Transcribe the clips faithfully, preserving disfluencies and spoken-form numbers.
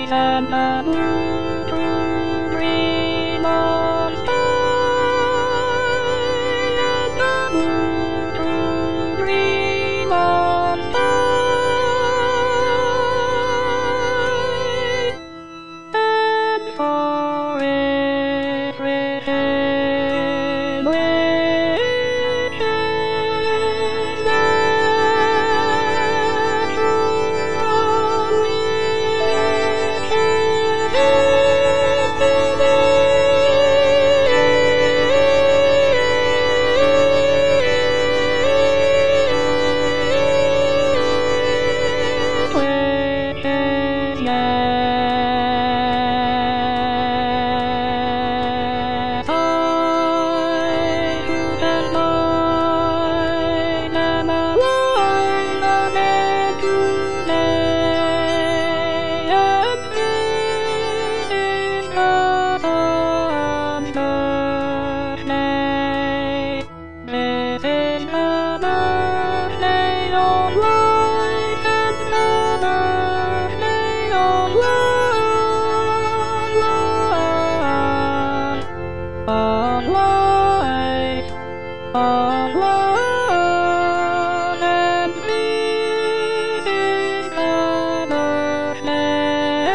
and the moon to dream of flying, and the moon to dream of flying, and for it written wishes that from wishes, yes, I should have mine am alive again today, and this is the birthday. This is the birthday of life, and the birthday of love, love, of life, of love, and this is the birthday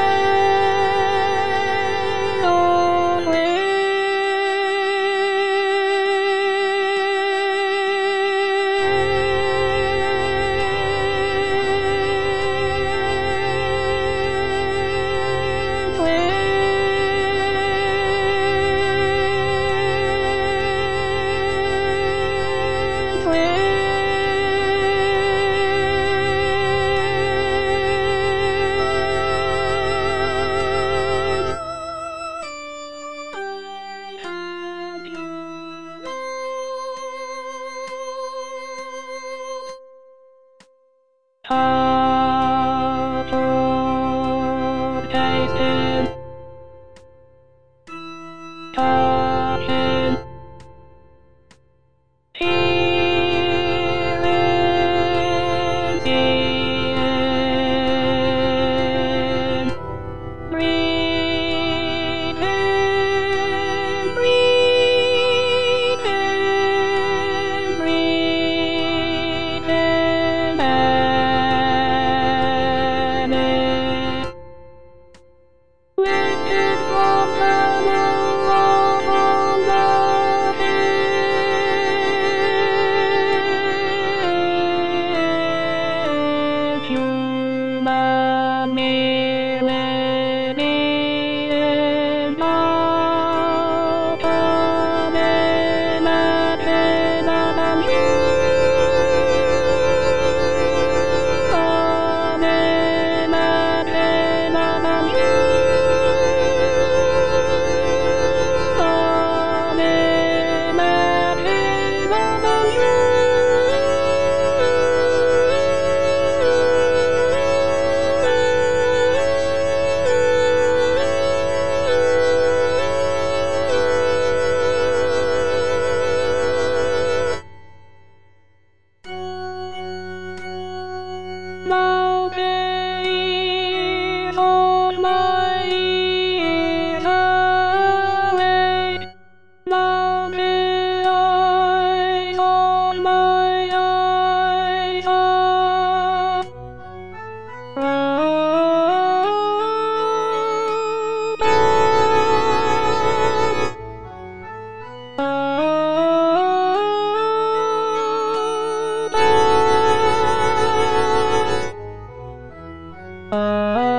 Heart of tasted, touching, healing, seeing, breathing, breathing, breathing, and it lifted from the love of the hills, human millennium is now come in and in and you come in and in and you come in and in and you. Mountains on my ears away, mountain eyes on my eyes are above.